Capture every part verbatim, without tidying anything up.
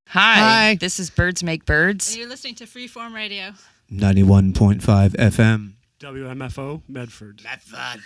Hi, Hi. This is Birds Make Birds. And you're listening to Freeform Radio. ninety-one point five F M. W M F O, Medford. Medford.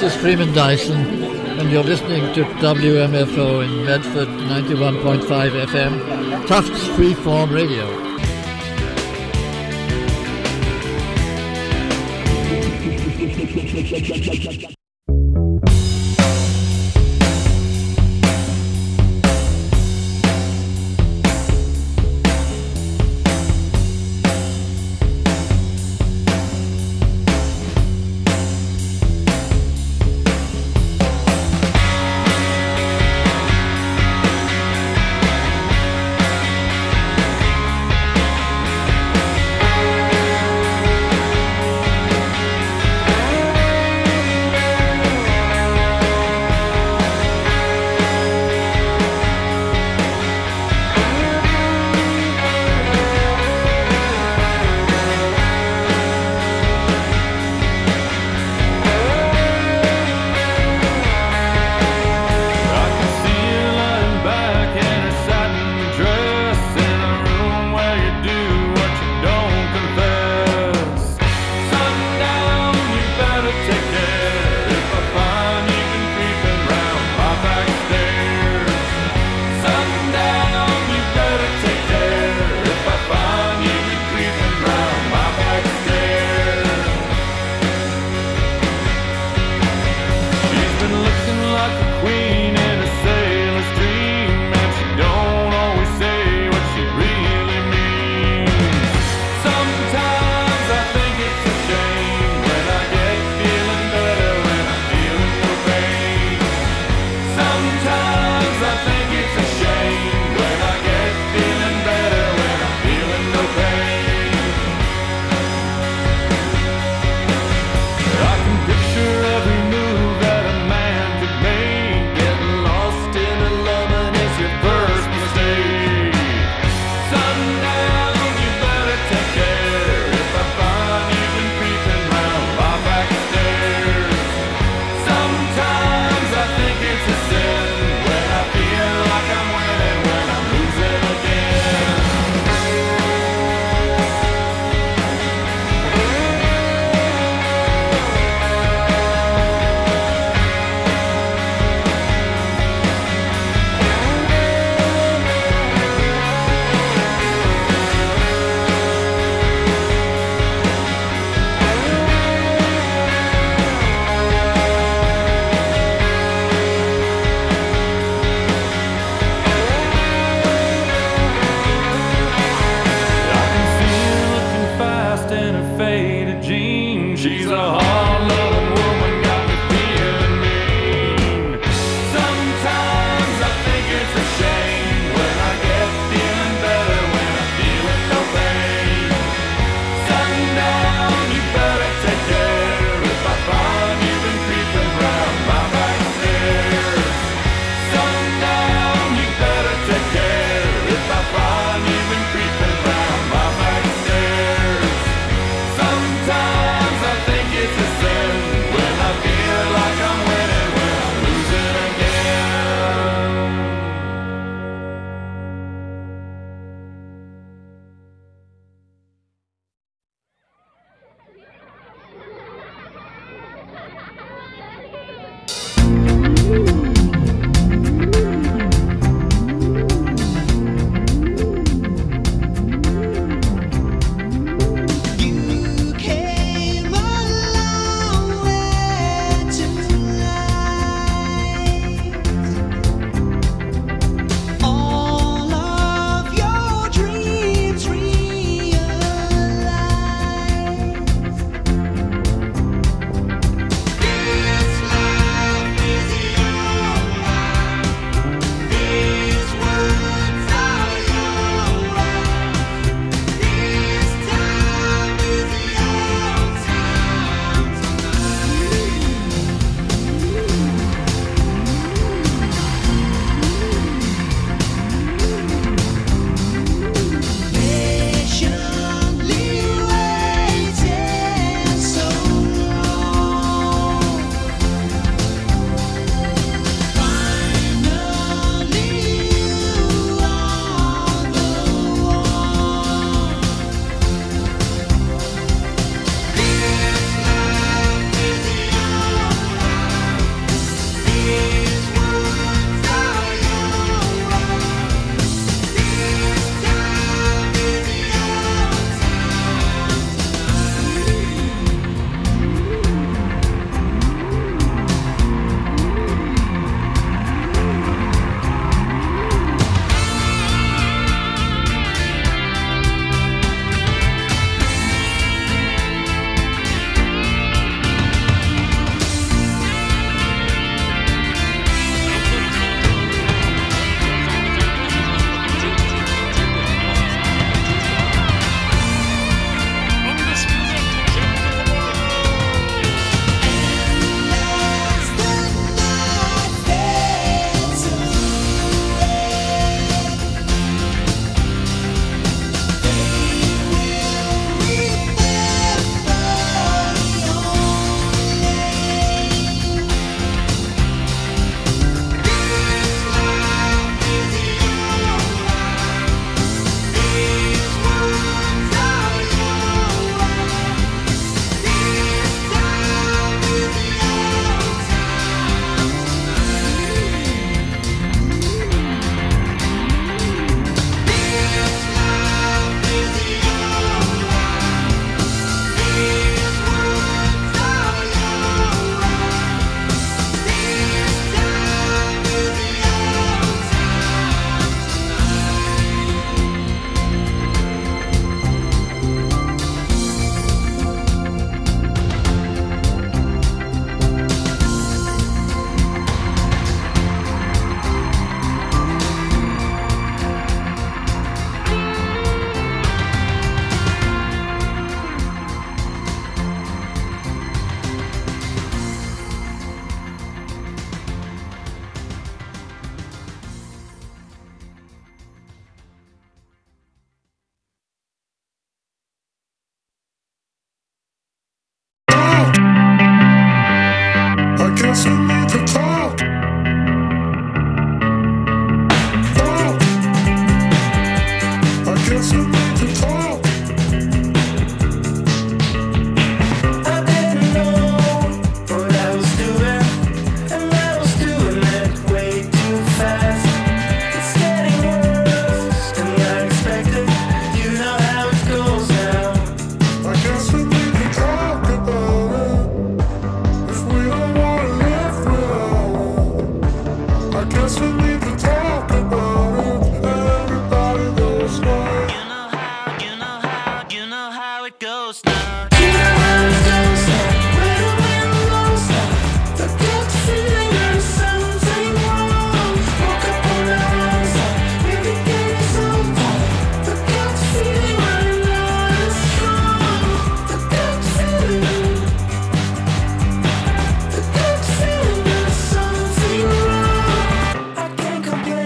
is Freeman Dyson, and you're listening to W M F O in Medford, ninety-one point five F M, Tufts Freeform Radio. I guess we need to talk about it. Everybody knows now. You know how, you know how, you know how it goes now. You know how it goes now. Where the wind blows now. The good feeling and something wrong. Woke up on our own side. Maybe get us over. The good feeling I know is strong. The good feeling. The good feeling there's something wrong. I can't complain.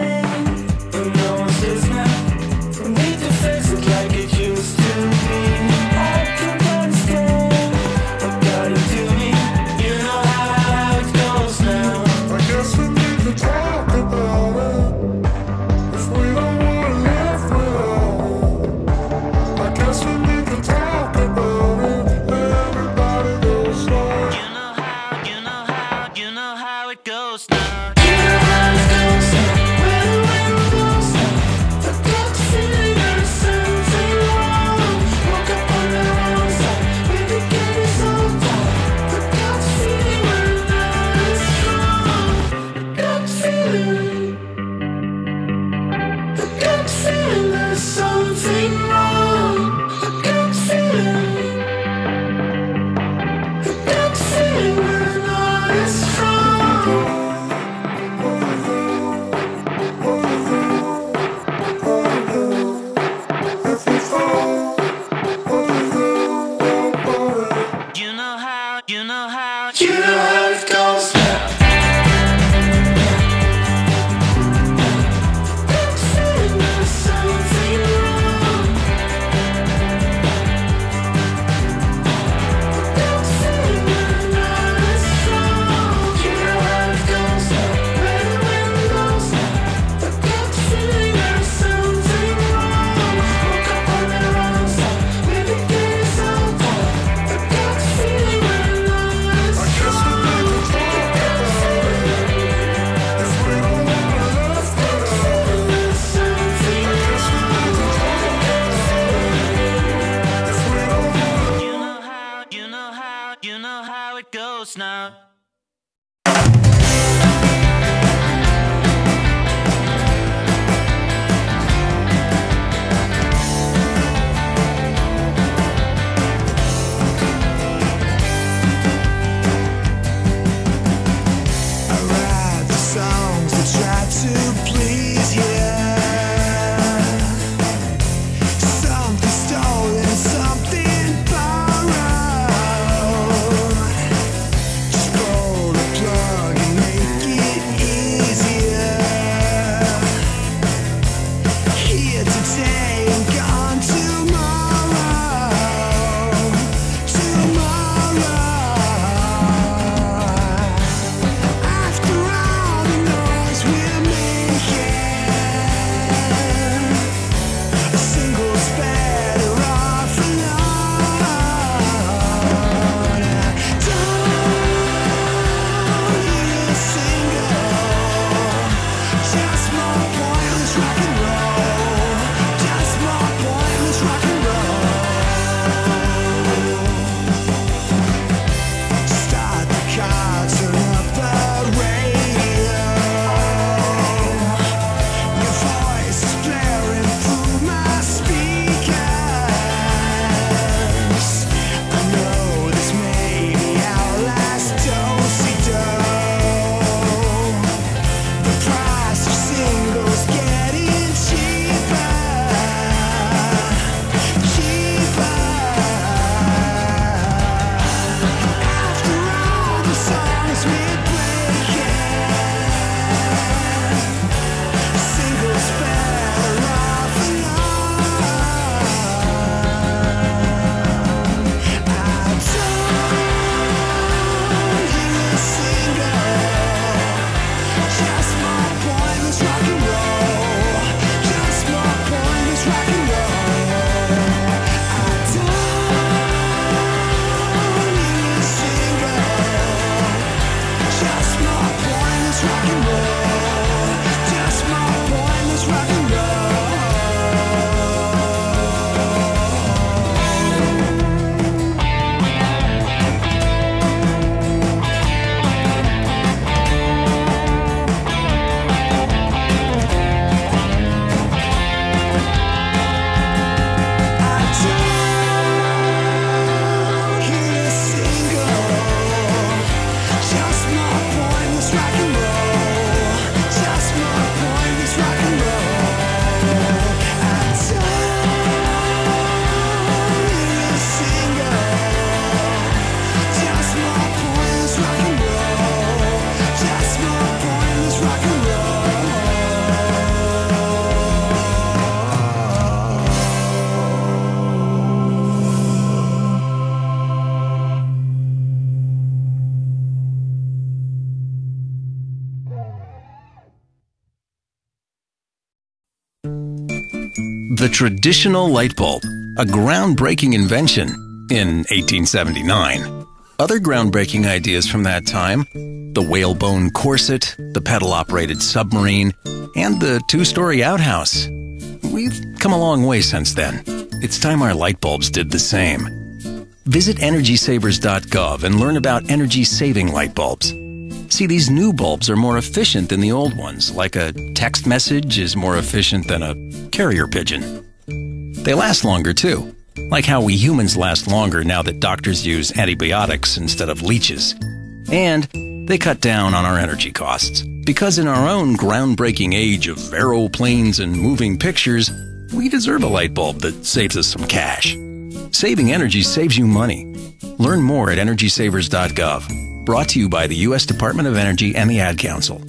The traditional light bulb, a groundbreaking invention in eighteen seventy-nine. Other groundbreaking ideas from that time, the whalebone corset, the pedal-operated submarine, and the two-story outhouse. We've come a long way since then. It's time our light bulbs did the same. Visit energy savers dot gov and learn about energy-saving light bulbs. See, these new bulbs are more efficient than the old ones, like a text message is more efficient than a carrier pigeon. They last longer, too, like how we humans last longer now that doctors use antibiotics instead of leeches. And they cut down on our energy costs, because in our own groundbreaking age of aeroplanes and moving pictures, we deserve a light bulb that saves us some cash. Saving energy saves you money. Learn more at energy savers dot gov. Brought to you by the U S Department of Energy and the Ad Council.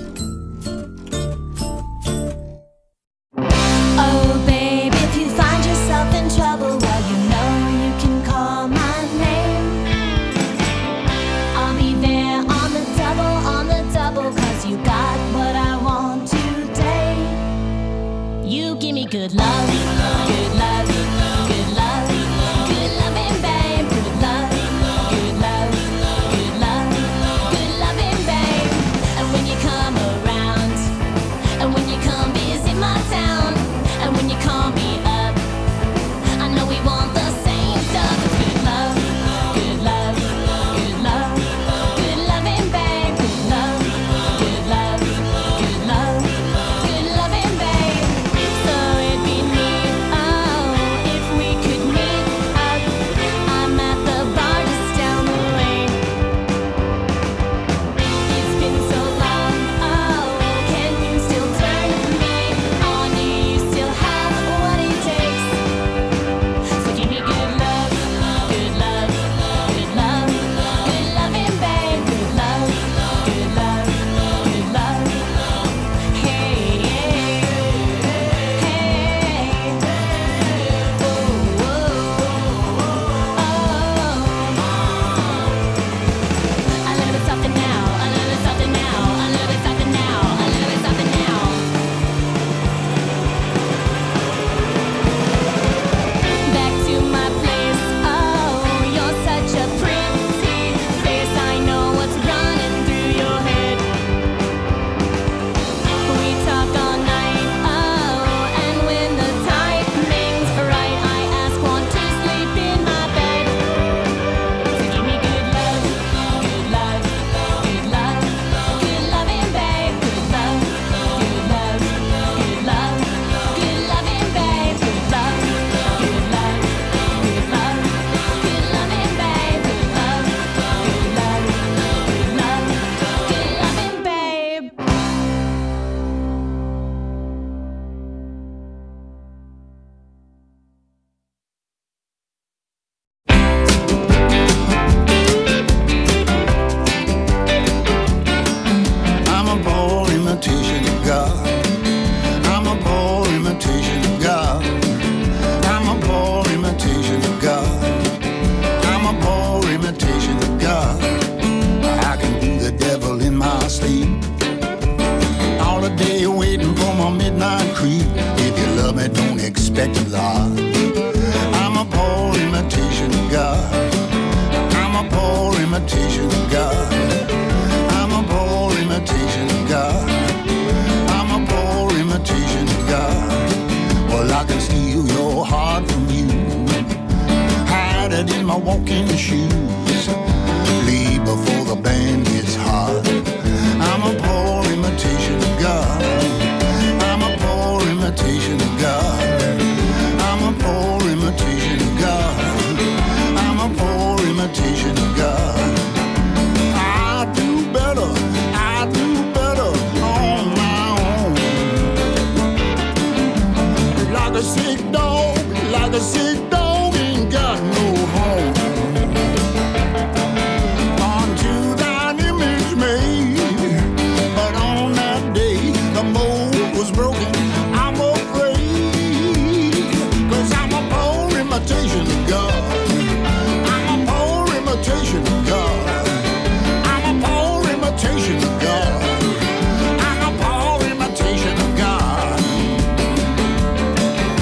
Oh, babe, if you find yourself in trouble, well, you know you can call my name. I'll be there on the double, on the double, 'cause you got what I want today. You give me good love, good love, good love, good loving, babe, good love, good love, good love, good loving, babe. And when you come around, and when you come visit my town, and when you call me up, I know we want the same stuff. It's good love, good love, good love, good loving, babe, good love, good love, good love, good loving, babe. So it'd be neat, oh, if we could meet up. I'm at the bar just down the lane. It's been so long, oh, can you still turn me on? Do you still have what it takes? So give me good love, good love, good love, good loving, babe, good love, good love, good love. Hey, hey, hey, oh, oh, oh. A little bit something now, a little bit something now, a little bit something now, a little bit something now. Back to my place, oh, you're such a pretty face. I know what's running through your head. We talk all night, oh, and when the timing's right, I ask one to sleep in my bed. So give me good love, good love, good love, good loving, babe, good love, good love, good love, good loving, babe, good love, good love, good love, good loving, babe, good love, good love, good love, good loving, babe. I'm a poor imitation of God. I'm a poor imitation of God. I'm a poor imitation of God. I'm a poor imitation of God. I can do the devil in my sleep. All the day waiting for my midnight creep. If you love me, don't expect a lot. I'm a poor imitation of God. I'm a poor imitation of God. I'm a poor imitation of God. I'm a poor imitation of God. Well, I can steal your heart from you, hide it in my walking shoes, leave before the band gets hot. I'm a poor imitation of God. I'm a poor imitation of God. I'm a poor imitation of God. I'm a poor imitation of God. I do better, I do better on my own. Like a sick dog, like a sick dog ain't got no home. Unto thine image made, but on that day the mold was broken. I'm afraid, 'cause I'm a poor imitation of God. I'm a poor imitation of God. I'm a poor imitation of God. I'm a poor imitation of God.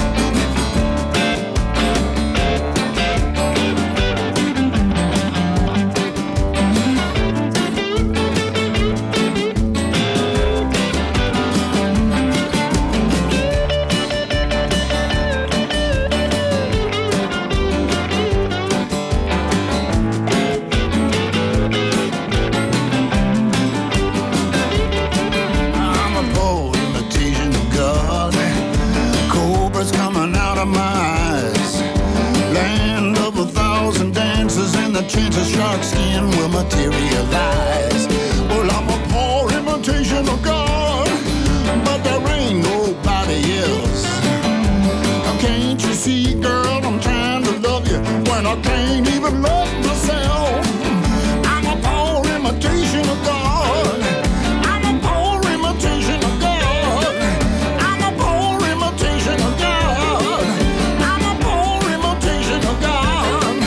I can't even love myself. I'm a poor imitation of God. I'm a poor imitation of God. I'm a poor imitation of God. I'm a poor imitation of God.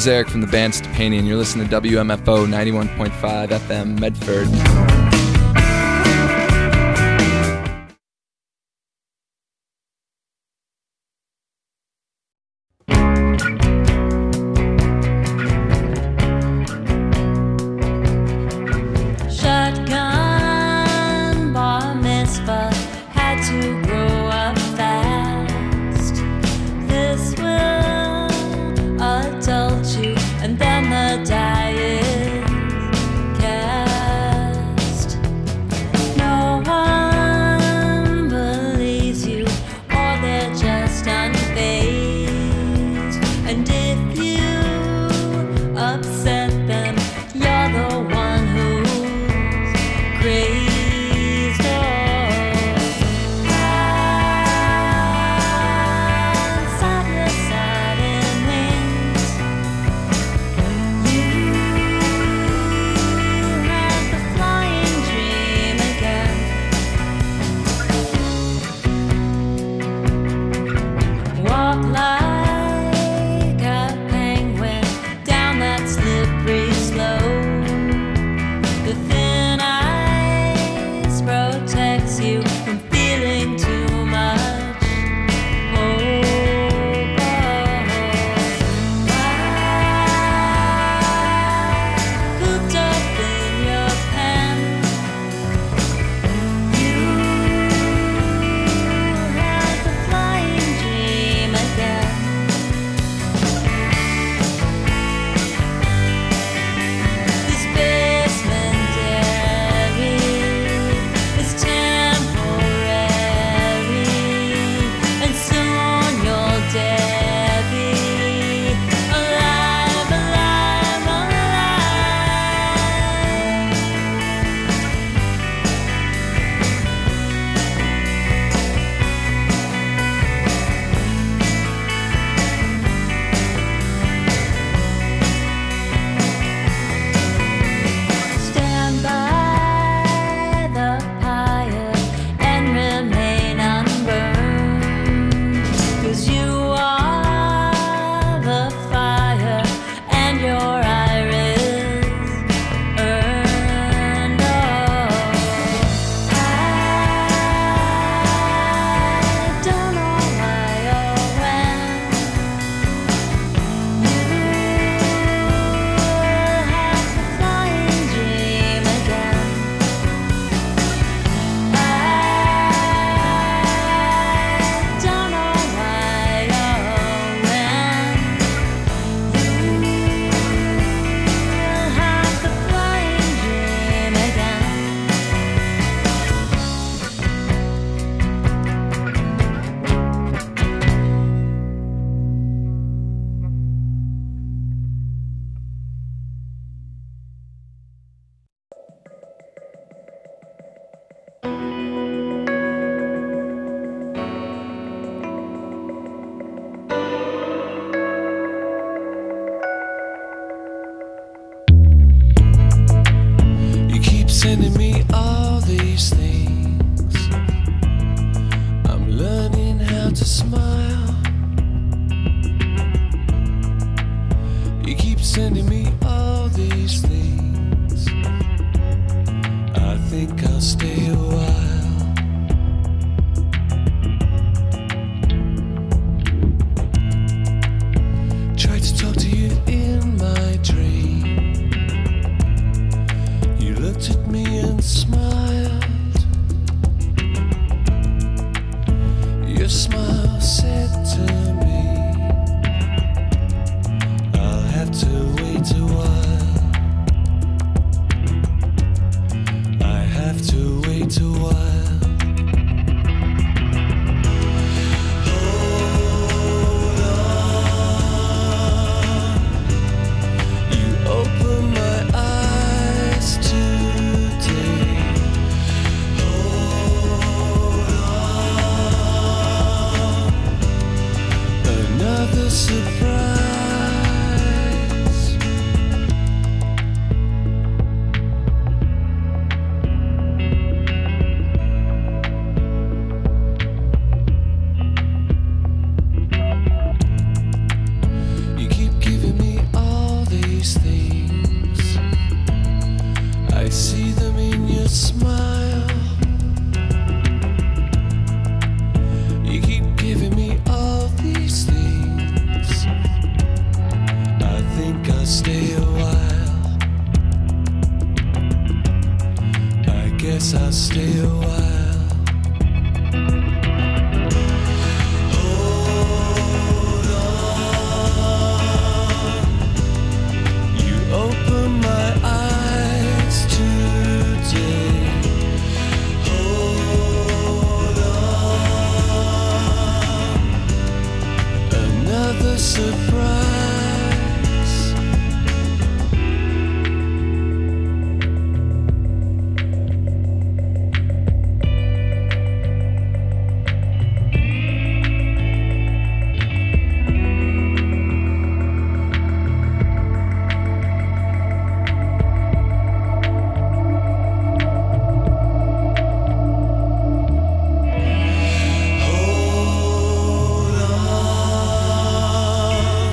is Eric from the band Stepani, and you're listening to W M F O ninety-one point five F M Medford. Shotgun bar mitzvah had to grow up fast. This will adult you, and then the die is cast. No one believes you, or they're just unfazed. And if you upset them, you're the one who's crazed. Oh, side to side in wings, you had the flying dream again. Walk like a penguin down that slippery slope. The thin ice protects you from feeling too much hope. Cooped up in your pen, you had the flying dream again. This basement airy is temporary, and soon you'll dare be alive, alive, alive. Stand by the pyre and remain unburned, 'cause you are the fire and your iris earned. Oh, I don't know why or when you have the flying dream again. I don't know why or when you have the flying dream again. You keep sending me all these things. I'm learning how to smile. You keep sending me all these things. I think I'll stay a while. Tried to talk to you in my dream. You looked at me and smiled. Your smile said to me, I'll have to wait a while. I have to wait a while. Hold on. You open my eyes today. Hold on. Another surprise. You keep giving me all surprise. Hold on.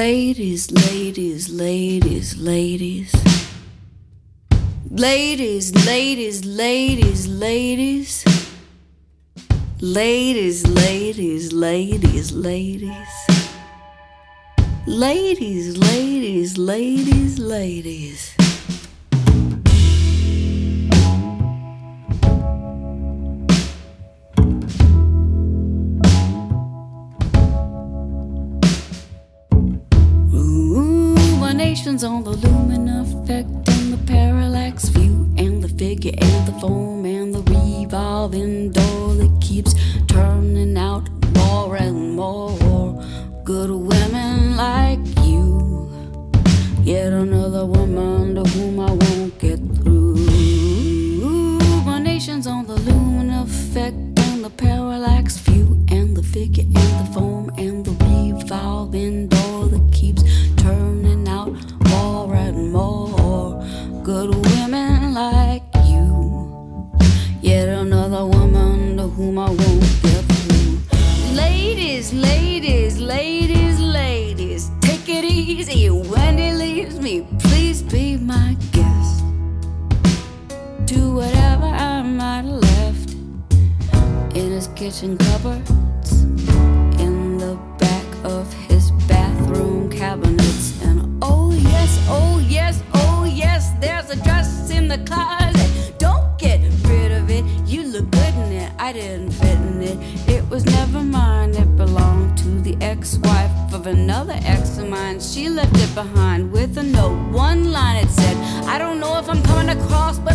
Ladies, ladies, ladies, ladies. Ladies, ladies, ladies, ladies. Ladies, ladies, ladies, ladies. Ladies, ladies, ladies, ladies. On the lumen effect and the parallax view and the figure and the foam and the revolving door that keeps turning out more and more good women like you. Yet another woman to whom I won't get through. My nation's on the lumen effect and the parallax view and the figure and the foam and the revolving door that keeps turning out more and more good women like you. Yet another woman to whom I won't get through. Ladies, ladies, ladies, ladies, take it easy when he leaves me. Please be my guest. Do whatever I might have left in his kitchen cupboards, in the back of his bathroom cabinets. And oh yes, oh yes, oh yes, there's a dress in the closet. Don't get rid of it, you look good in it. I didn't fit in it, it was never mine. It belonged to the ex-wife of another ex of mine. She left it behind with a note, one line it said, I don't know if I'm coming across, but